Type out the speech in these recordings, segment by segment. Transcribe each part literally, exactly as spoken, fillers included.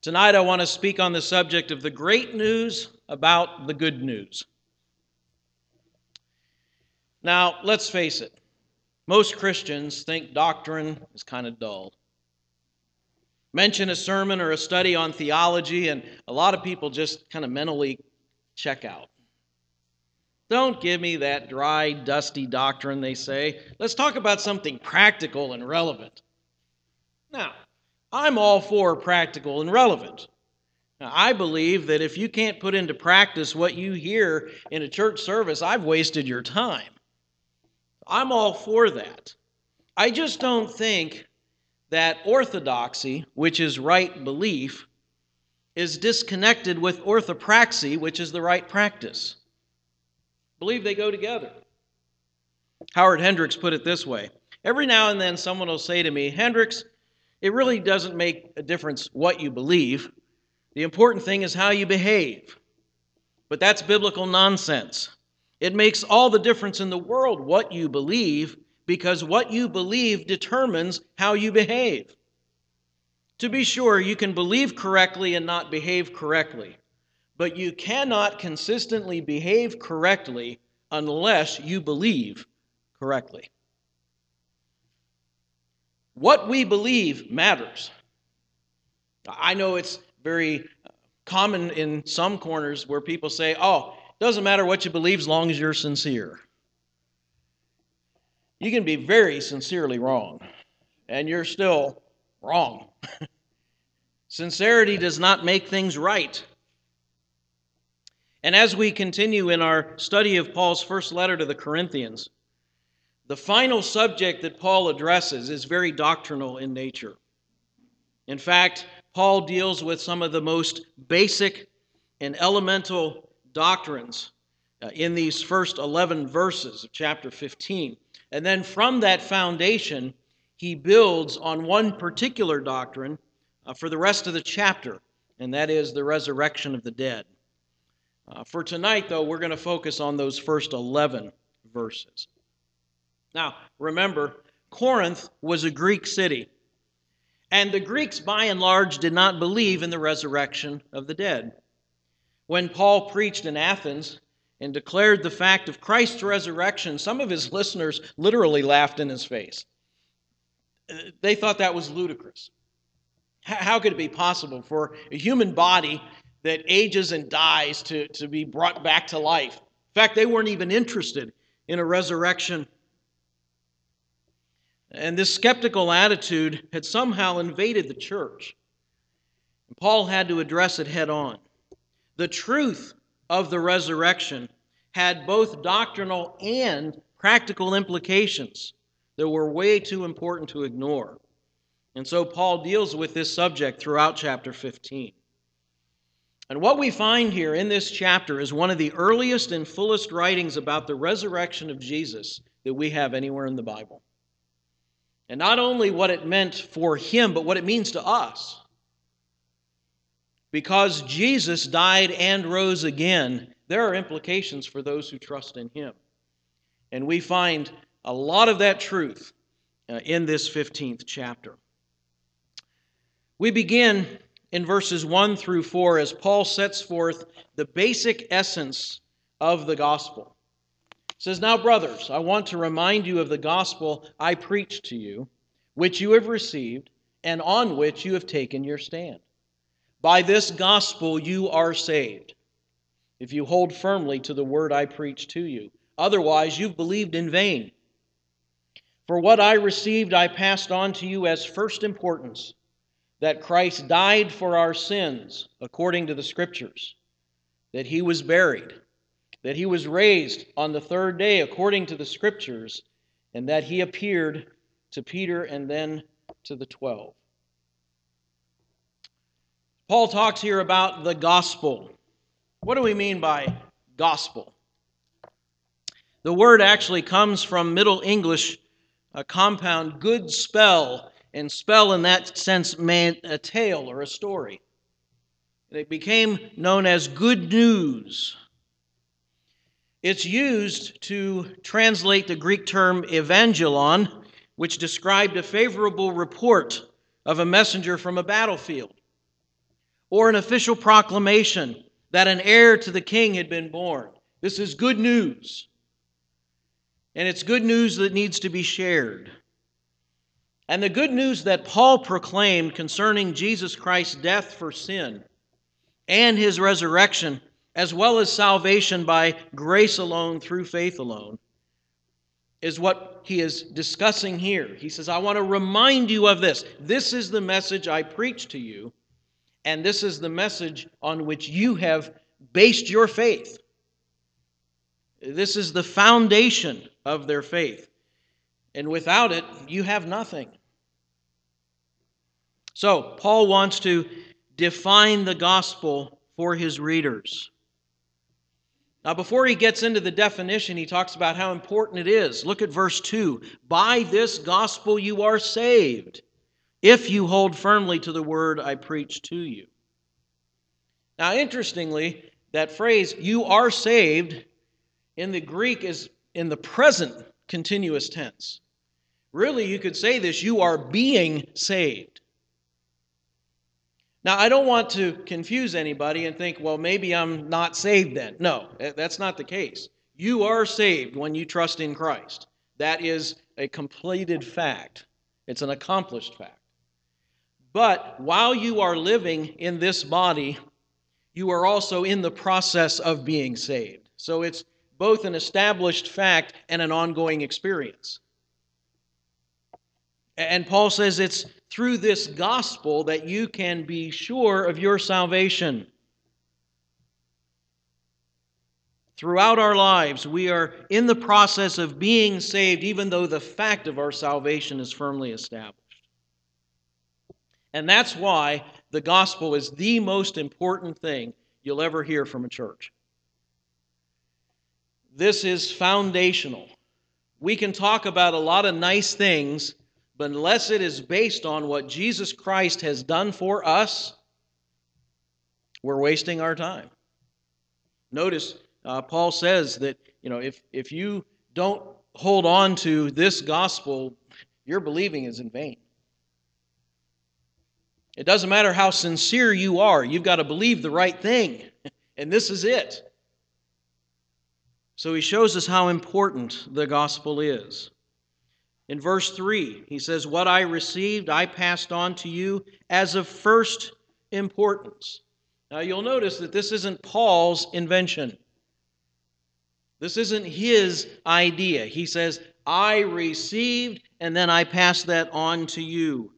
Tonight I want to speak on the subject of the great news about the good news. Now, let's face it, most Christians think doctrine is kind of dull. Mention a sermon or a study on theology, and a lot of people just kind of mentally check out. Don't give me that dry, dusty doctrine, they say. Let's talk about something practical and relevant. Now, I'm all for practical and relevant. Now, I believe that if you can't put into practice what you hear in a church service, I've wasted your time. I'm all for that. I just don't think that orthodoxy, which is right belief, is disconnected with orthopraxy, which is the right practice. I believe they go together. Howard Hendricks put it this way. Every now and then someone will say to me, Hendricks, it really doesn't make a difference what you believe. The important thing is how you behave. But that's biblical nonsense. It makes all the difference in the world what you believe, because what you believe determines how you behave. To be sure, you can believe correctly and not behave correctly, but you cannot consistently behave correctly unless you believe correctly. What we believe matters. I know it's very common in some corners where people say, oh, it doesn't matter what you believe as long as you're sincere. You can be very sincerely wrong, and you're still wrong. Sincerity does not make things right. And as we continue in our study of Paul's first letter to the Corinthians, the final subject that Paul addresses is very doctrinal in nature. In fact, Paul deals with some of the most basic and elemental doctrines uh, in these first eleven verses of chapter fifteen. And then from that foundation, he builds on one particular doctrine uh, for the rest of the chapter, and that is the resurrection of the dead. Uh, for tonight, though, we're going to focus on those first eleven verses. Now, remember, Corinth was a Greek city, and the Greeks, by and large, did not believe in the resurrection of the dead. When Paul preached in Athens and declared the fact of Christ's resurrection, some of his listeners literally laughed in his face. They thought that was ludicrous. How could it be possible for a human body that ages and dies to, to be brought back to life? In fact, they weren't even interested in a resurrection. And this skeptical attitude had somehow invaded the church. And Paul had to address it head on. The truth of the resurrection had both doctrinal and practical implications that were way too important to ignore. And so Paul deals with this subject throughout chapter fifteen. And what we find here in this chapter is one of the earliest and fullest writings about the resurrection of Jesus that we have anywhere in the Bible. And not only what it meant for him, but what it means to us. Because Jesus died and rose again, there are implications for those who trust in him. And we find a lot of that truth uh, in this fifteenth chapter. We begin in verses one through four as Paul sets forth the basic essence of the gospel. It says, "Now, brothers, I want to remind you of the gospel I preached to you, which you have received, and on which you have taken your stand. By this gospel you are saved, if you hold firmly to the word I preached to you. Otherwise, you've believed in vain. For what I received I passed on to you as first importance, that Christ died for our sins according to the Scriptures, that he was buried, that he was raised on the third day according to the Scriptures, and that he appeared to Peter and then to the twelve." Paul talks here about the gospel. What do we mean by gospel? The word actually comes from Middle English, a compound good spell, and spell in that sense meant a tale or a story. It became known as good news. It's used to translate the Greek term evangelon, which described a favorable report of a messenger from a battlefield. or an official proclamation that an heir to the king had been born. This is good news. And it's good news that needs to be shared. And the good news that Paul proclaimed concerning Jesus Christ's death for sin and his resurrection, as well as salvation by grace alone through faith alone, is what he is discussing here. He says, I want to remind you of this. This is the message I preach to you, and this is the message on which you have based your faith. This is the foundation of their faith. And without it, you have nothing. So, Paul wants to define the gospel for his readers. Now, before he gets into the definition, he talks about how important it is. Look at verse two. By this gospel you are saved, if you hold firmly to the word I preach to you. Now, interestingly, that phrase, you are saved, in the Greek is in the present continuous tense. Really, you could say this, you are being saved. Now, I don't want to confuse anybody and think, well, maybe I'm not saved then. No, that's not the case. You are saved when you trust in Christ. That is a completed fact. It's an accomplished fact. But while you are living in this body, you are also in the process of being saved. So it's both an established fact and an ongoing experience. And Paul says it's through this gospel that you can be sure of your salvation. Throughout our lives, we are in the process of being saved, even though the fact of our salvation is firmly established. And that's why the gospel is the most important thing you'll ever hear from a church. This is foundational. We can talk about a lot of nice things, but unless it is based on what Jesus Christ has done for us, we're wasting our time. Notice uh, Paul says that, you know, if, if you don't hold on to this gospel, your believing is in vain. It doesn't matter how sincere you are, you've got to believe the right thing, and this is it. So he shows us how important the gospel is. In verse three, he says, what I received, I passed on to you as of first importance. Now you'll notice that this isn't Paul's invention. This isn't his idea. He says, I received, and then I passed that on to you.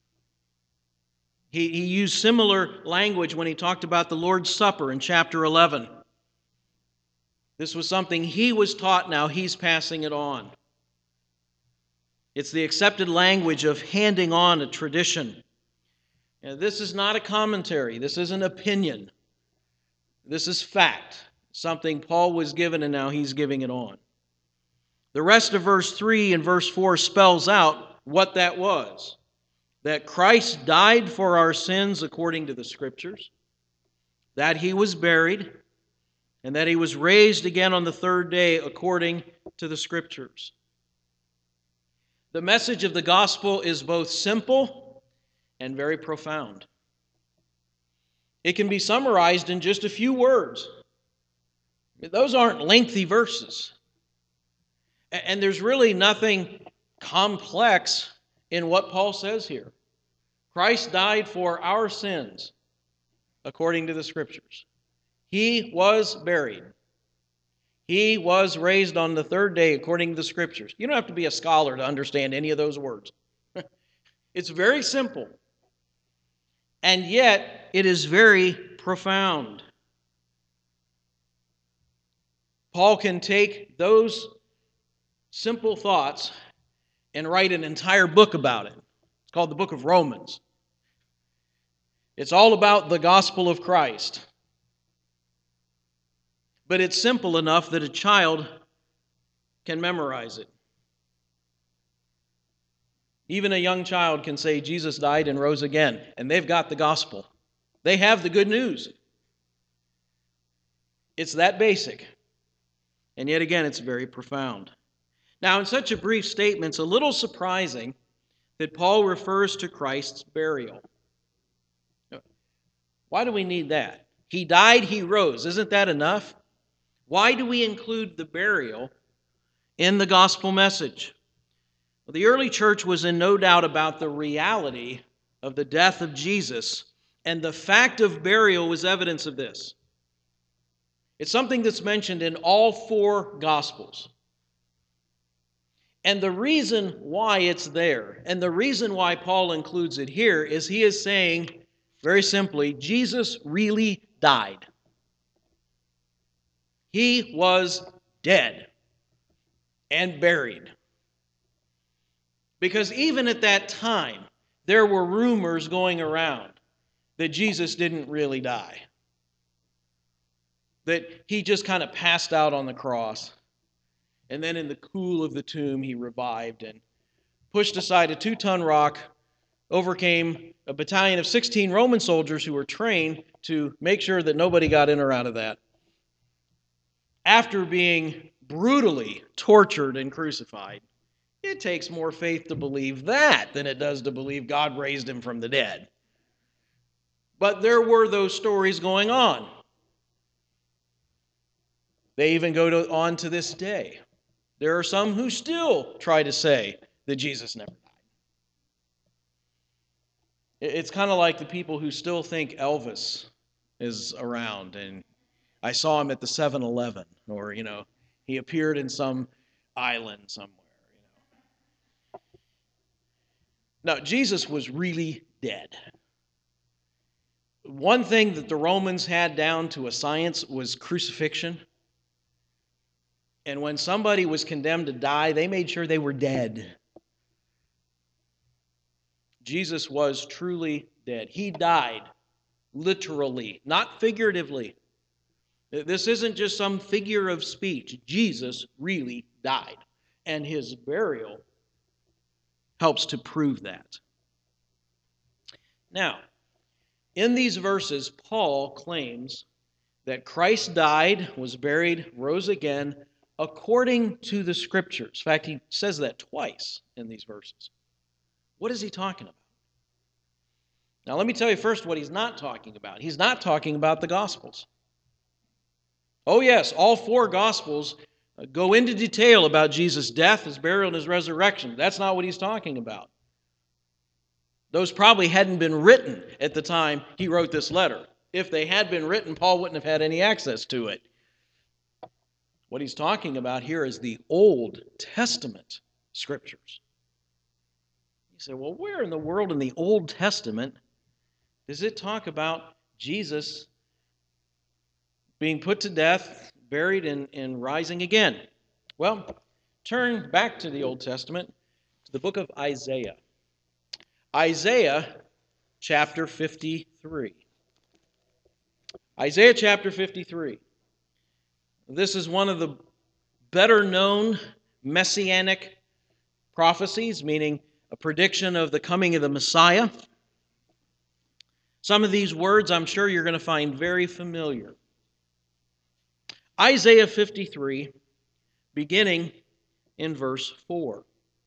He, he used similar language when he talked about the Lord's Supper in chapter eleven. This was something he was taught, now he's passing it on. It's the accepted language of handing on a tradition. Now, this is not a commentary. This isn't opinion. This is fact. Something Paul was given and now he's giving it on. The rest of verse three and verse four spells out what that was. That Christ died for our sins according to the Scriptures, that he was buried, and that he was raised again on the third day according to the Scriptures. The message of the gospel is both simple and very profound. It can be summarized in just a few words. Those aren't lengthy verses. And there's really nothing complex in what Paul says here. Christ died for our sins according to the Scriptures. He was buried. He was raised on the third day according to the Scriptures. You don't have to be a scholar to understand any of those words. It's very simple. And yet, it is very profound. Paul can take those simple thoughts and write an entire book about it. It's called the Book of Romans. It's all about the gospel of Christ. But it's simple enough that a child can memorize it. Even a young child can say Jesus died and rose again, and they've got the gospel. They have the good news. It's that basic. And yet again, it's very profound. Now, in such a brief statement, it's a little surprising that Paul refers to Christ's burial. Why do we need that? He died, he rose. Isn't that enough? Why do we include the burial in the gospel message? Well, the early church was in no doubt about the reality of the death of Jesus, and the fact of burial was evidence of this. It's something that's mentioned in all four gospels. And the reason why it's there, and the reason why Paul includes it here, is he is saying, very simply, Jesus really died. He was dead and buried. Because even at that time, there were rumors going around that Jesus didn't really die. That he just kind of passed out on the cross. And then in the cool of the tomb, he revived and pushed aside a two-ton rock, overcame a battalion of sixteen Roman soldiers who were trained to make sure that nobody got in or out of that. After being brutally tortured and crucified, it takes more faith to believe that than it does to believe God raised him from the dead. But there were those stories going on. They even go to, on to this day. There are some who still try to say that Jesus never died. It's kind of like the people who still think Elvis is around and I saw him at the seven eleven, or, you know, he appeared in some island somewhere. You know. Now, Jesus was really dead. One thing that the Romans had down to a science was crucifixion. And when somebody was condemned to die, they made sure they were dead. Jesus was truly dead. He died literally, not figuratively. This isn't just some figure of speech. Jesus really died. And his burial helps to prove that. Now, in these verses, Paul claims that Christ died, was buried, rose again, according to the Scriptures. In fact, he says that twice in these verses. What is he talking about? Now, let me tell you first what he's not talking about. He's not talking about the Gospels. Oh, yes, all four Gospels go into detail about Jesus' death, his burial, and his resurrection. That's not what he's talking about. Those probably hadn't been written at the time he wrote this letter. If they had been written, Paul wouldn't have had any access to it. What he's talking about here is the Old Testament Scriptures. You say, well, where in the world in the Old Testament does it talk about Jesus being put to death, buried, and, and rising again? Well, turn back to the Old Testament, to the book of Isaiah. Isaiah chapter fifty-three. Isaiah chapter fifty-three. This is one of the better known messianic prophecies, meaning a prediction of the coming of the Messiah. Some of these words I'm sure you're going to find very familiar. Isaiah fifty-three, beginning in verse four.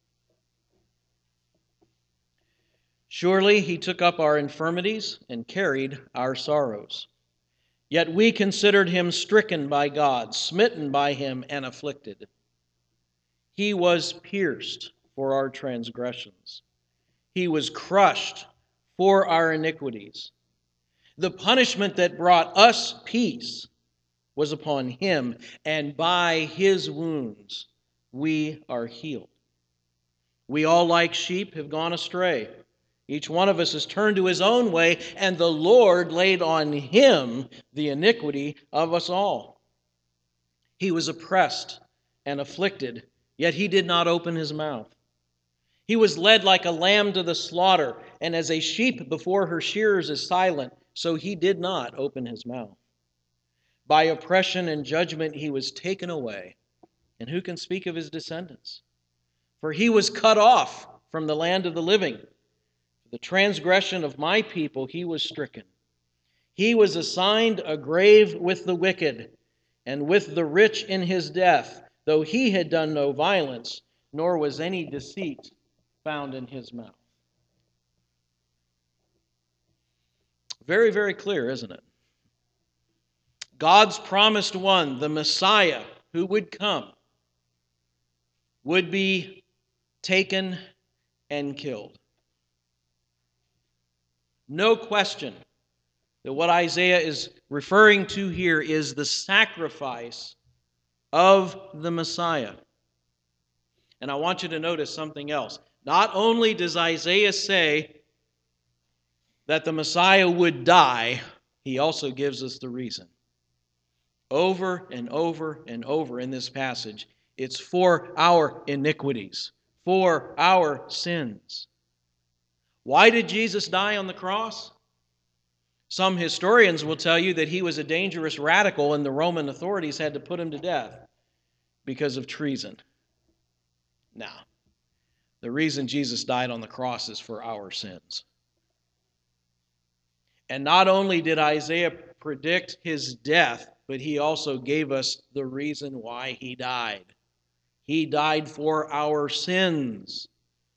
Surely he took up our infirmities and carried our sorrows. Yet we considered him stricken by God, smitten by him, and afflicted. He was pierced for our transgressions. He was crushed for our iniquities. The punishment that brought us peace was upon him, and by his wounds we are healed. We all, like sheep, have gone astray. Each one of us has turned to his own way, and the Lord laid on him the iniquity of us all. He was oppressed and afflicted, yet he did not open his mouth. He was led like a lamb to the slaughter, and as a sheep before her shearers is silent, so he did not open his mouth. By oppression and judgment he was taken away, and who can speak of his descendants? For he was cut off from the land of the living. The transgression of my people he was stricken. He was assigned a grave with the wicked, and with the rich in his death, though he had done no violence, nor was any deceit found in his mouth. Very, very clear, isn't it? God's promised one, the Messiah who would come, would be taken and killed. No question that what Isaiah is referring to here is the sacrifice of the Messiah. And I want you to notice something else. Not only does Isaiah say that the Messiah would die, he also gives us the reason. Over and over and over in this passage, it's for our iniquities, for our sins. Why did Jesus die on the cross? Some historians will tell you that he was a dangerous radical and the Roman authorities had to put him to death because of treason. Now, the reason Jesus died on the cross is for our sins. And not only did Isaiah predict his death, but he also gave us the reason why he died. He died for our sins.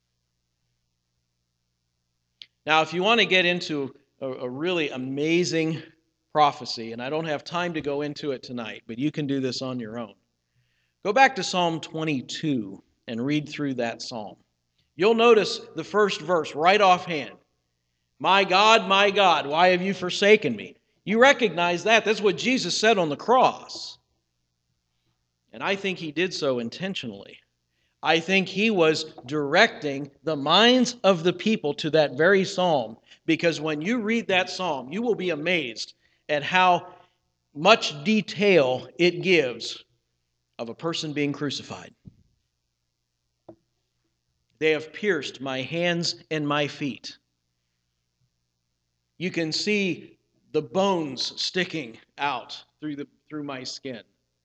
Now, if you want to get into a, a really amazing prophecy, and I don't have time to go into it tonight, but you can do this on your own. Go back to Psalm twenty-two and read through that psalm. You'll notice the first verse right offhand. My God, my God, why have you forsaken me? You recognize that. That's what Jesus said on the cross. And I think he did so intentionally. I think he was directing the minds of the people to that very psalm, because when you read that psalm, you will be amazed at how much detail it gives of a person being crucified. They have pierced my hands and my feet. You can see the bones sticking out through the through my skin.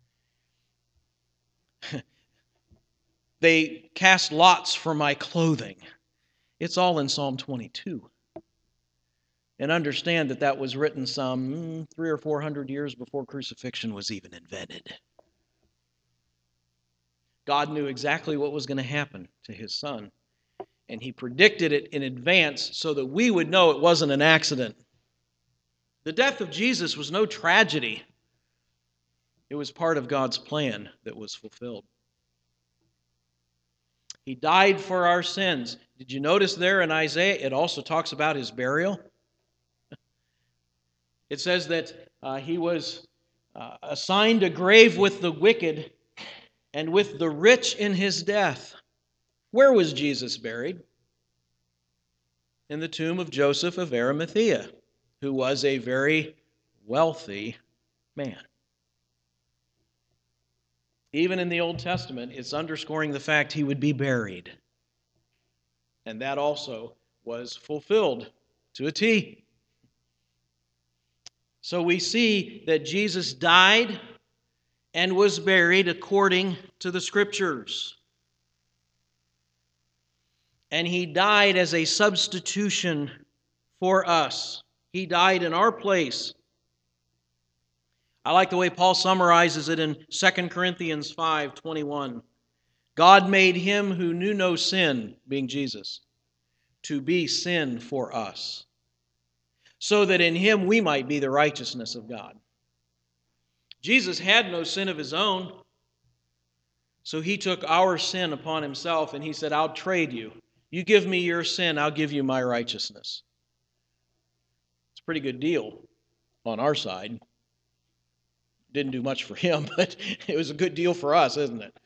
They cast lots for my clothing. It's all in Psalm twenty-two. And understand that that was written some three or four hundred years before crucifixion was even invented. God knew exactly what was going to happen to his son. And he predicted it in advance so that we would know it wasn't an accident. The death of Jesus was no tragedy. It was part of God's plan that was fulfilled. He died for our sins. Did you notice there in Isaiah, it also talks about his burial? It says that uh, he was uh, assigned a grave with the wicked and with the rich in his death. Where was Jesus buried? In the tomb of Joseph of Arimathea, who was a very wealthy man. Even in the Old Testament, it's underscoring the fact he would be buried. And that also was fulfilled to a T. So we see that Jesus died and was buried according to the Scriptures. And he died as a substitution for us. He died in our place. I like the way Paul summarizes it in Second Corinthians five twenty-one. God made him who knew no sin, being Jesus, to be sin for us, so that in him we might be the righteousness of God. Jesus had no sin of his own, so he took our sin upon himself and he said, I'll trade you. You give me your sin, I'll give you my righteousness. It's a pretty good deal on our side. Didn't do much for him, but it was a good deal for us, isn't it?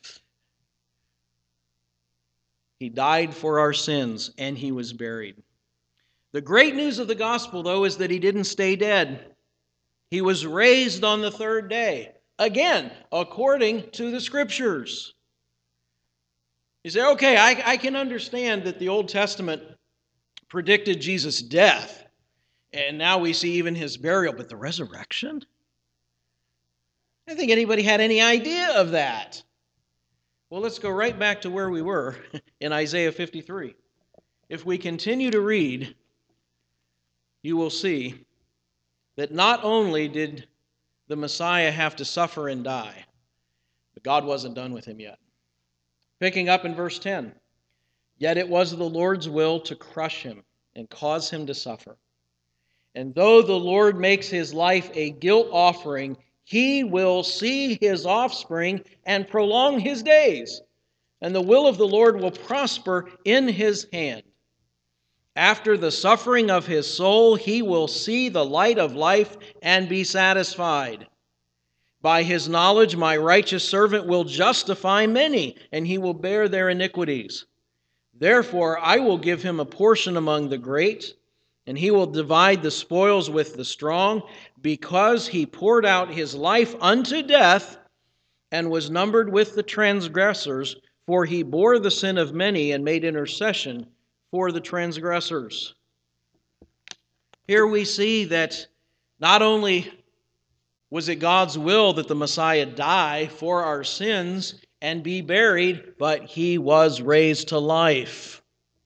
He died for our sins and he was buried. The great news of the gospel, though, is that he didn't stay dead. He was raised on the third day, again, according to the Scriptures. You say, okay, I, I can understand that the Old Testament predicted Jesus' death, and now we see even his burial, but the resurrection? I don't think anybody had any idea of that. Well, let's go right back to where we were in Isaiah fifty-three. If we continue to read, you will see that not only did the Messiah have to suffer and die, but God wasn't done with him yet. Picking up in verse ten, yet it was the Lord's will to crush him and cause him to suffer. And though the Lord makes his life a guilt offering, he will see his offspring and prolong his days, and the will of the Lord will prosper in his hand. After the suffering of his soul, he will see the light of life and be satisfied. By his knowledge, my righteous servant will justify many, and he will bear their iniquities. Therefore, I will give him a portion among the great, and he will divide the spoils with the strong, because he poured out his life unto death and was numbered with the transgressors, for he bore the sin of many and made intercession for the transgressors. Here we see that not only was it God's will that the Messiah die for our sins and be buried, but he was raised to life.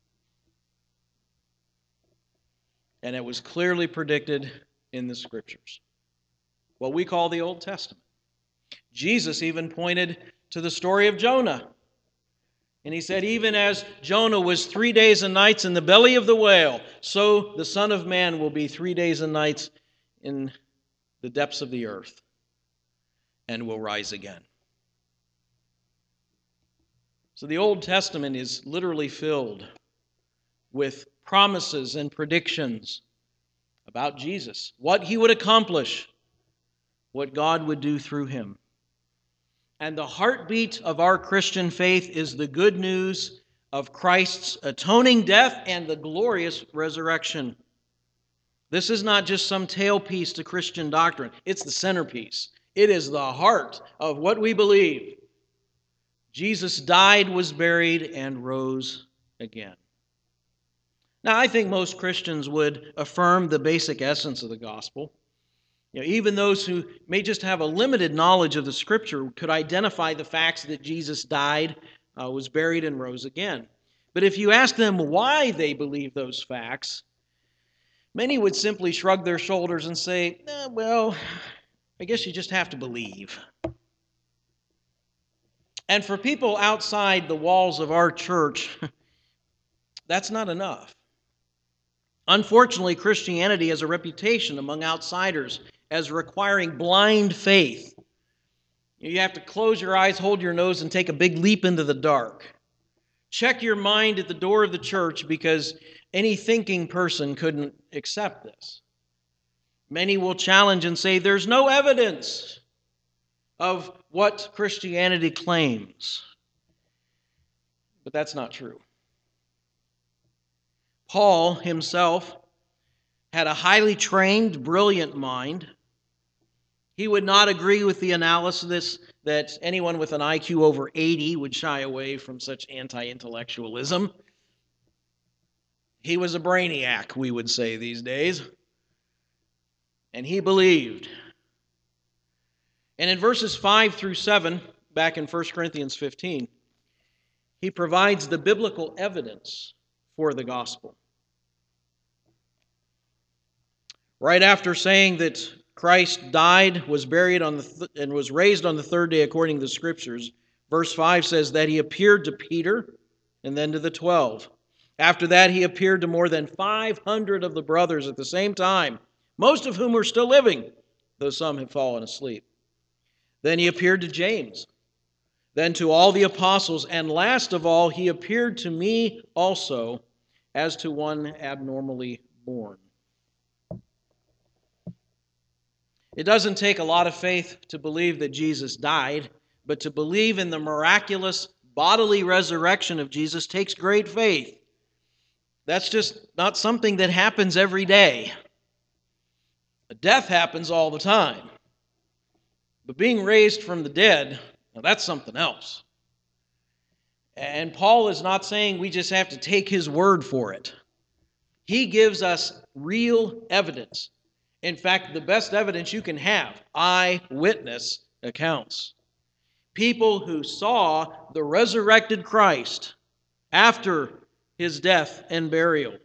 And it was clearly predicted in the Scriptures, what we call the Old Testament. Jesus even pointed to the story of Jonah. And he said, even as Jonah was three days and nights in the belly of the whale, so the Son of Man will be three days and nights in the depths of the earth and will rise again. So the Old Testament is literally filled with promises and predictions about Jesus, what he would accomplish, what God would do through him. And the heartbeat of our Christian faith is the good news of Christ's atoning death and the glorious resurrection. This is not just some tailpiece to Christian doctrine. It's the centerpiece. It is the heart of what we believe. Jesus died, was buried, and rose again. Now, I think most Christians would affirm the basic essence of the gospel. You know, even those who may just have a limited knowledge of the Scripture could identify the facts that Jesus died, uh, was buried, and rose again. But if you ask them why they believe those facts, many would simply shrug their shoulders and say, eh, well, I guess you just have to believe. And for people outside the walls of our church, that's not enough. Unfortunately, Christianity has a reputation among outsiders as requiring blind faith. You have to close your eyes, hold your nose, and take a big leap into the dark. Check your mind at the door of the church because any thinking person couldn't accept this. Many will challenge and say there's no evidence of what Christianity claims. But that's not true. Paul himself had a highly trained, brilliant mind. He would not agree with the analysis that anyone with an I Q over eighty would shy away from such anti-intellectualism. He was a brainiac, we would say these days. And he believed. And in verses five through seven, back in First Corinthians fifteen, he provides the biblical evidence for the gospel. Right after saying that Christ died, was buried on the th- and was raised on the third day according to the Scriptures, verse five says that he appeared to Peter and then to the twelve. After that, he appeared to more than five hundred of the brothers at the same time, most of whom were still living, though some had fallen asleep. Then he appeared to James, then to all the apostles, and last of all, he appeared to me also as to one abnormally born. It doesn't take a lot of faith to believe that Jesus died, but to believe in the miraculous bodily resurrection of Jesus takes great faith. That's just not something that happens every day. Death happens all the time. But being raised from the dead, now that's something else. And Paul is not saying we just have to take his word for it. He gives us real evidence. In fact, the best evidence you can have, eyewitness accounts. People who saw the resurrected Christ after his death and burial.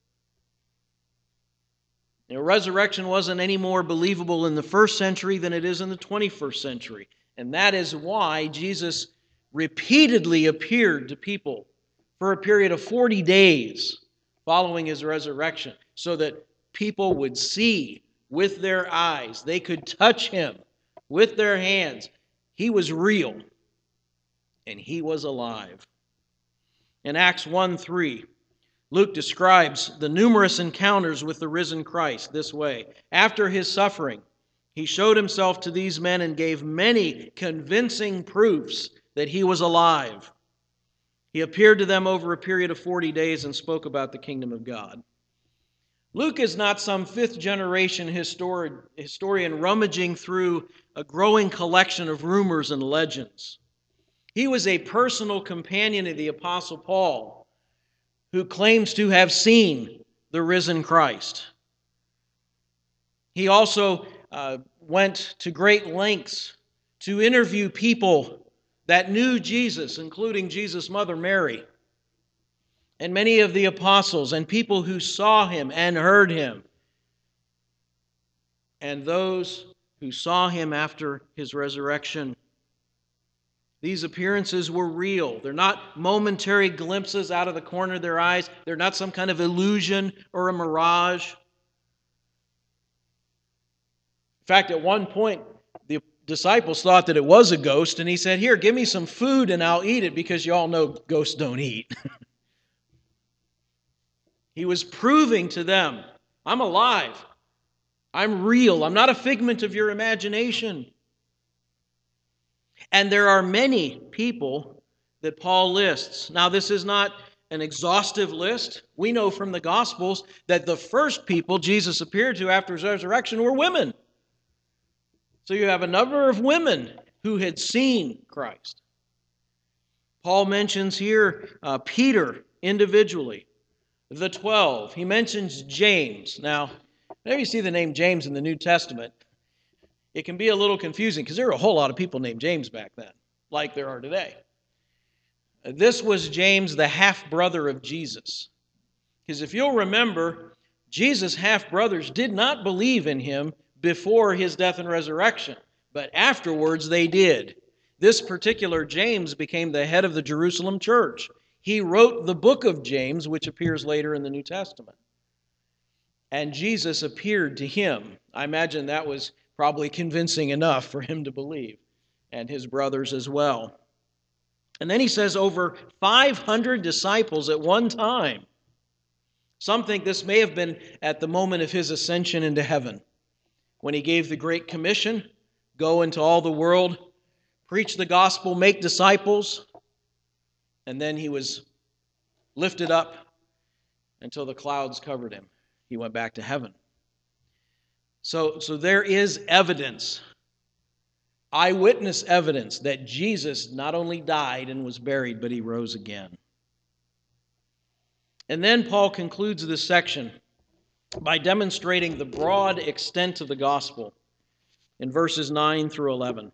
You know, resurrection wasn't any more believable in the first century than it is in the twenty-first century. And that is why Jesus repeatedly appeared to people for a period of forty days following his resurrection, so that people would see with their eyes. They could touch him with their hands. He was real, and he was alive. In Acts one three, Luke describes the numerous encounters with the risen Christ this way. After his suffering, he showed himself to these men and gave many convincing proofs that he was alive. He appeared to them over a period of forty days and spoke about the kingdom of God. Luke is not some fifth generation histori- historian rummaging through a growing collection of rumors and legends. He was a personal companion of the Apostle Paul, who claims to have seen the risen Christ. He also uh, went to great lengths to interview people that knew Jesus, including Jesus' mother Mary, and many of the apostles, and people who saw him and heard him, and those who saw him after his resurrection. These appearances were real. They're not momentary glimpses out of the corner of their eyes. They're not some kind of illusion or a mirage. In fact, at one point, the disciples thought that it was a ghost, and he said, "Here, give me some food and I'll eat it," because you all know ghosts don't eat. He was proving to them, I'm alive. I'm real. I'm not a figment of your imagination. And there are many people that Paul lists. Now, this is not an exhaustive list. We know from the Gospels that the first people Jesus appeared to after his resurrection were women. So you have a number of women who had seen Christ. Paul mentions here uh, Peter individually, the twelve. He mentions James. Now, whenever you see the name James in the New Testament, it can be a little confusing because there were a whole lot of people named James back then, like there are today. This was James, the half-brother of Jesus. Because if you'll remember, Jesus' half-brothers did not believe in him before his death and resurrection, but afterwards they did. This particular James became the head of the Jerusalem church. He wrote the book of James, which appears later in the New Testament. And Jesus appeared to him. I imagine that was probably convincing enough for him to believe, and his brothers as well. And then he says over five hundred disciples at one time. Some think this may have been at the moment of his ascension into heaven, when he gave the Great Commission, go into all the world, preach the gospel, make disciples, and then he was lifted up until the clouds covered him. He went back to heaven. So, so there is evidence, eyewitness evidence, that Jesus not only died and was buried, but he rose again. And then Paul concludes this section by demonstrating the broad extent of the gospel in verses nine through eleven.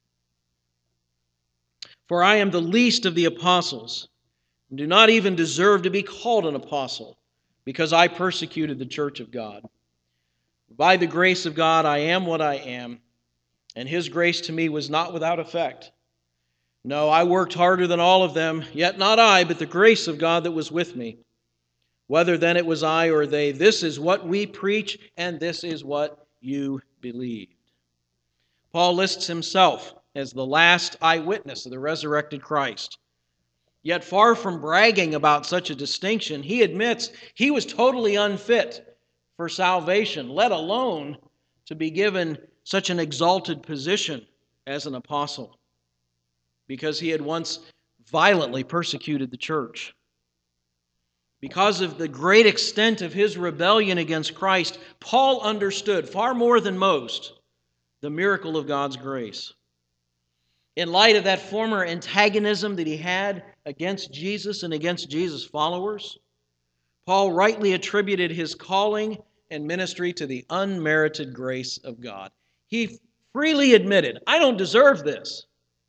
For I am the least of the apostles, and do not even deserve to be called an apostle, because I persecuted the church of God. By the grace of God, I am what I am, and his grace to me was not without effect. No, I worked harder than all of them, yet not I, but the grace of God that was with me. Whether then it was I or they, this is what we preach, and this is what you believed. Paul lists himself as the last eyewitness of the resurrected Christ. Yet far from bragging about such a distinction, he admits he was totally unfit for salvation, let alone to be given such an exalted position as an apostle, because he had once violently persecuted the church. Because of the great extent of his rebellion against Christ, Paul understood far more than most the miracle of God's grace. In light of that former antagonism that he had against Jesus and against Jesus' followers, Paul rightly attributed his calling and ministry to the unmerited grace of God. He freely admitted, I don't deserve this.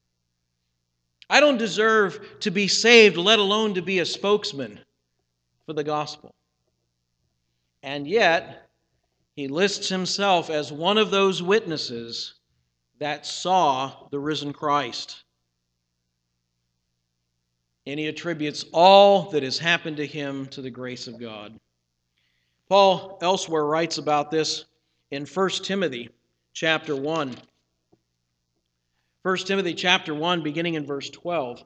I don't deserve to be saved, let alone to be a spokesman for the gospel. And yet, he lists himself as one of those witnesses that saw the risen Christ. And he attributes all that has happened to him to the grace of God. Paul elsewhere writes about this in First Timothy chapter one. First Timothy chapter one, beginning in verse twelve.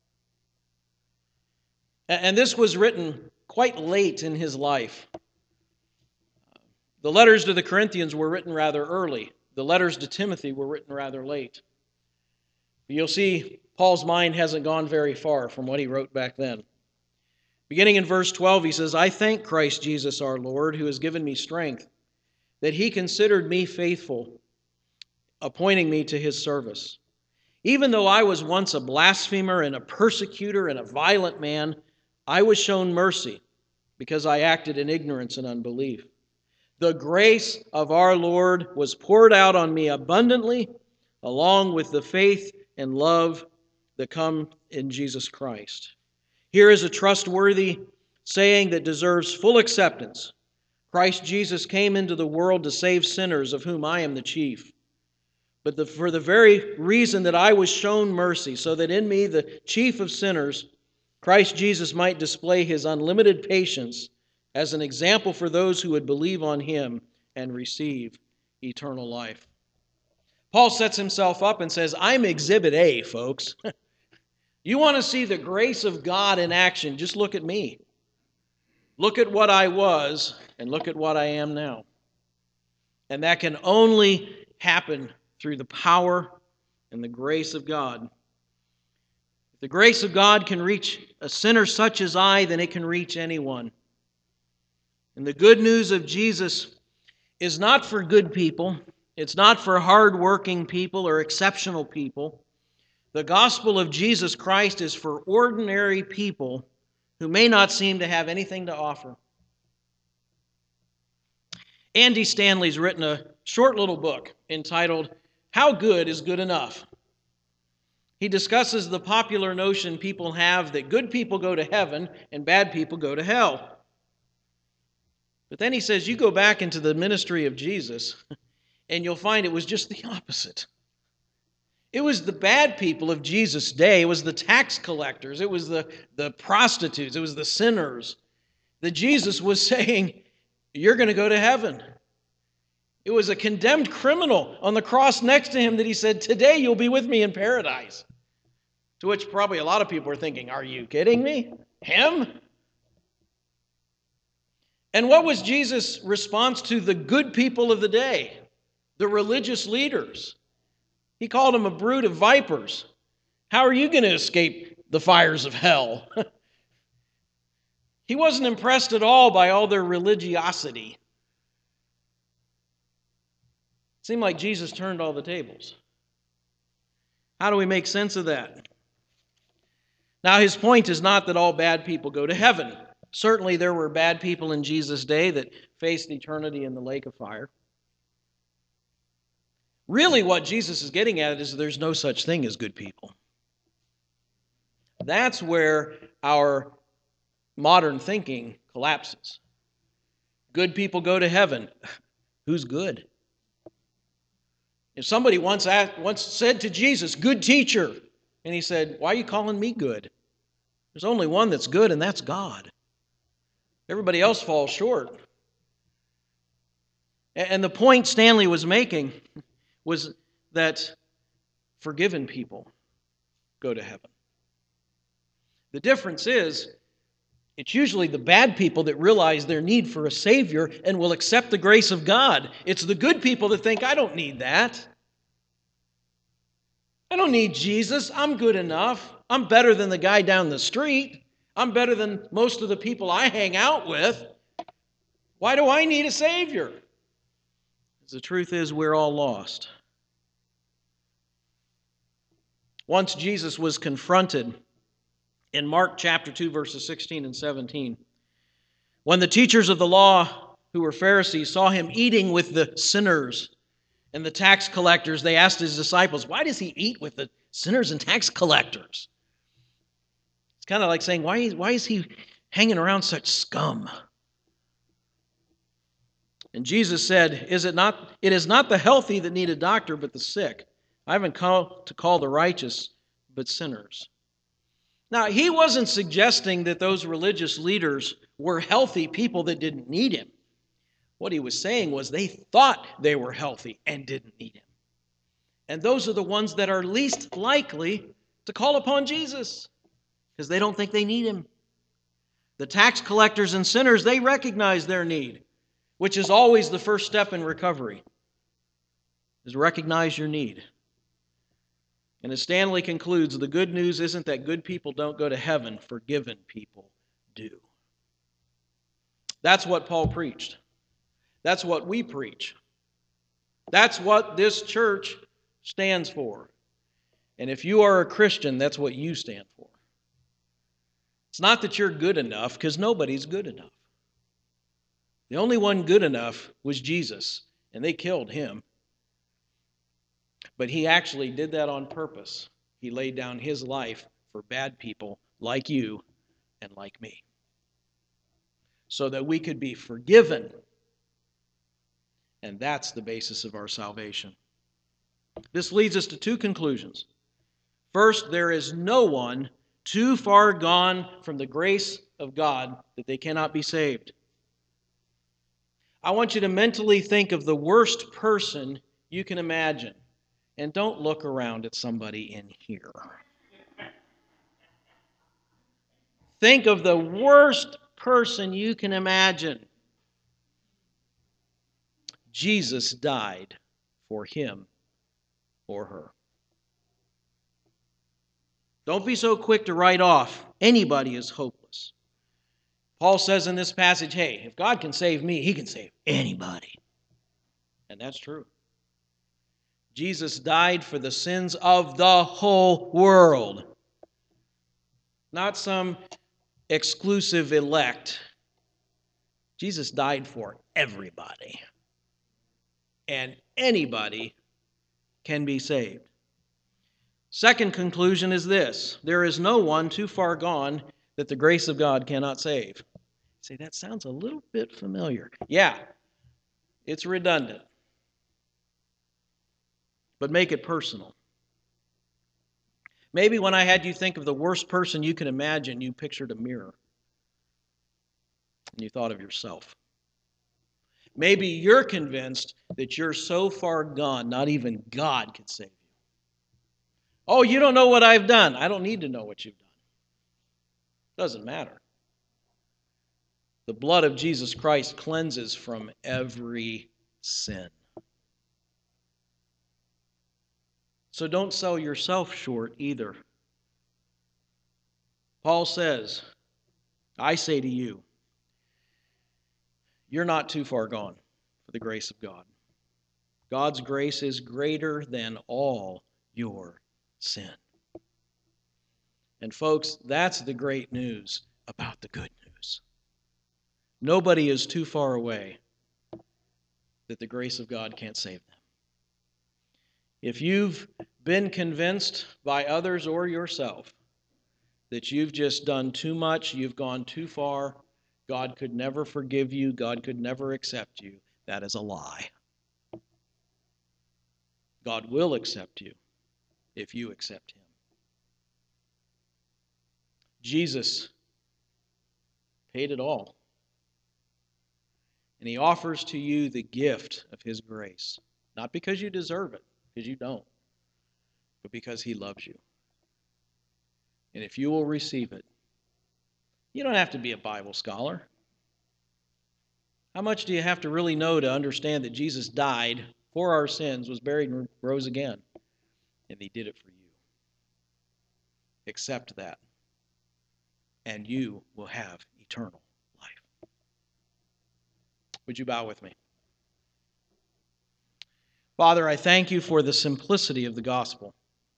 And this was written quite late in his life. The letters to the Corinthians were written rather early. The letters to Timothy were written rather late. You'll see Paul's mind hasn't gone very far from what he wrote back then. Beginning in verse twelve, he says, I thank Christ Jesus our Lord, who has given me strength, that he considered me faithful, appointing me to his service. Even though I was once a blasphemer and a persecutor and a violent man, I was shown mercy because I acted in ignorance and unbelief. The grace of our Lord was poured out on me abundantly, along with the faith and love that come in Jesus Christ. Here is a trustworthy saying that deserves full acceptance. Christ Jesus came into the world to save sinners, of whom I am the chief. But the, for the very reason that I was shown mercy, so that in me, the chief of sinners, Christ Jesus might display his unlimited patience as an example for those who would believe on him and receive eternal life. Paul sets himself up and says, I'm Exhibit A, folks. You want to see the grace of God in action, just look at me. Look at what I was and look at what I am now. And that can only happen through the power and the grace of God. If the grace of God can reach a sinner such as I, then it can reach anyone. And the good news of Jesus is not for good people. It's not for hard-working people or exceptional people. The gospel of Jesus Christ is for ordinary people who may not seem to have anything to offer. Andy Stanley's written a short little book entitled, How Good is Good Enough? He discusses the popular notion people have that good people go to heaven and bad people go to hell. But then he says, you go back into the ministry of Jesus, and you'll find it was just the opposite. It was the bad people of Jesus' day. It was the tax collectors. It was the, the prostitutes. It was the sinners that Jesus was saying, you're going to go to heaven. It was a condemned criminal on the cross next to him that he said, today you'll be with me in paradise. To which probably a lot of people are thinking, are you kidding me? Him? And what was Jesus' response to the good people of the day? The religious leaders. He called them a brood of vipers. How are you going to escape the fires of hell? He wasn't impressed at all by all their religiosity. It seemed like Jesus turned all the tables. How do we make sense of that? Now, his point is not that all bad people go to heaven. Certainly there were bad people in Jesus' day that faced eternity in the lake of fire. Really what Jesus is getting at is there's no such thing as good people. That's where our modern thinking collapses. Good people go to heaven. Who's good? If somebody once asked, once said to Jesus, good teacher, and he said, why are you calling me good? There's only one that's good, and that's God. Everybody else falls short. And the point Stanley was making was that forgiven people go to heaven. The difference is, it's usually the bad people that realize their need for a Savior and will accept the grace of God. It's the good people that think, I don't need that. I don't need Jesus. I'm good enough. I'm better than the guy down the street. I'm better than most of the people I hang out with. Why do I need a Savior? The truth is, we're all lost. Once Jesus was confronted in Mark chapter two, verses sixteen and seventeen. When the teachers of the law, who were Pharisees, saw him eating with the sinners and the tax collectors, they asked his disciples, why does he eat with the sinners and tax collectors? It's kind of like saying, why, why is he hanging around such scum? And Jesus said, "Is it not? It is not the healthy that need a doctor, but the sick. I haven't come to call the righteous, but sinners." Now, he wasn't suggesting that those religious leaders were healthy people that didn't need him. What he was saying was they thought they were healthy and didn't need him. And those are the ones that are least likely to call upon Jesus because they don't think they need him. The tax collectors and sinners, they recognize their need, which is always the first step in recovery, is recognize your need. And as Stanley concludes, the good news isn't that good people don't go to heaven, forgiven people do. That's what Paul preached. That's what we preach. That's what this church stands for. And if you are a Christian, that's what you stand for. It's not that you're good enough, because nobody's good enough. The only one good enough was Jesus, and they killed him. But he actually did that on purpose. He laid down his life for bad people like you and like me, so that we could be forgiven. And that's the basis of our salvation. This leads us to two conclusions. First, there is no one too far gone from the grace of God that they cannot be saved. I want you to mentally think of the worst person you can imagine. And don't look around at somebody in here. Think of the worst person you can imagine. Jesus died for him or her. Don't be so quick to write off. Anybody is hopeless. Paul says in this passage, hey, if God can save me, he can save anybody. And that's true. Jesus died for the sins of the whole world. Not some exclusive elect. Jesus died for everybody. And anybody can be saved. Second conclusion is this: there is no one too far gone that the grace of God cannot save. Say, that sounds a little bit familiar. Yeah, it's redundant. But make it personal. Maybe when I had you think of the worst person you can imagine, you pictured a mirror. And you thought of yourself. Maybe you're convinced that you're so far gone, not even God can save you. Oh, you don't know what I've done. I don't need to know what you've done. Doesn't matter. The blood of Jesus Christ cleanses from every sin. So don't sell yourself short either. Paul says, I say to you, you're not too far gone for the grace of God. God's grace is greater than all your sin. And folks, that's the great news about the good news. Nobody is too far away that the grace of God can't save them. If you've been convinced by others or yourself that you've just done too much, you've gone too far, God could never forgive you, God could never accept you, that is a lie. God will accept you if you accept him. Jesus paid it all. And he offers to you the gift of his grace. Not because you deserve it, because you don't, but because he loves you. And if you will receive it, you don't have to be a Bible scholar. How much do you have to really know to understand that Jesus died for our sins, was buried, and rose again? And he did it for you. Accept that, and you will have eternal life. Would you bow with me? Father, I thank you for the simplicity of the gospel.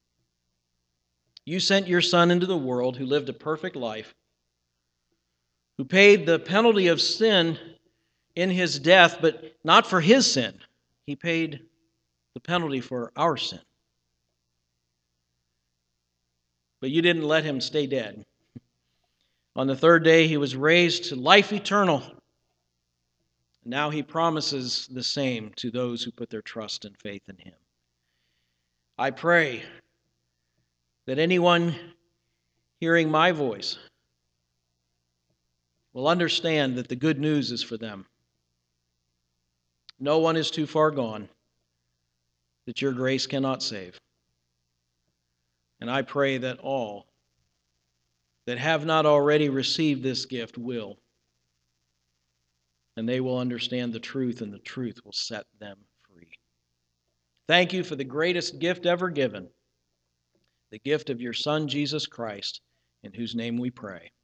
You sent your Son into the world who lived a perfect life, who paid the penalty of sin in his death, but not for his sin. He paid the penalty for our sin. But you didn't let him stay dead. On the third day, he was raised to life eternal. Now he promises the same to those who put their trust and faith in him. I pray that anyone hearing my voice will understand that the good news is for them. No one is too far gone that your grace cannot save. And I pray that all that have not already received this gift will, and they will understand the truth, and the truth will set them free. Thank you for the greatest gift ever given, the gift of your Son, Jesus Christ, in whose name we pray.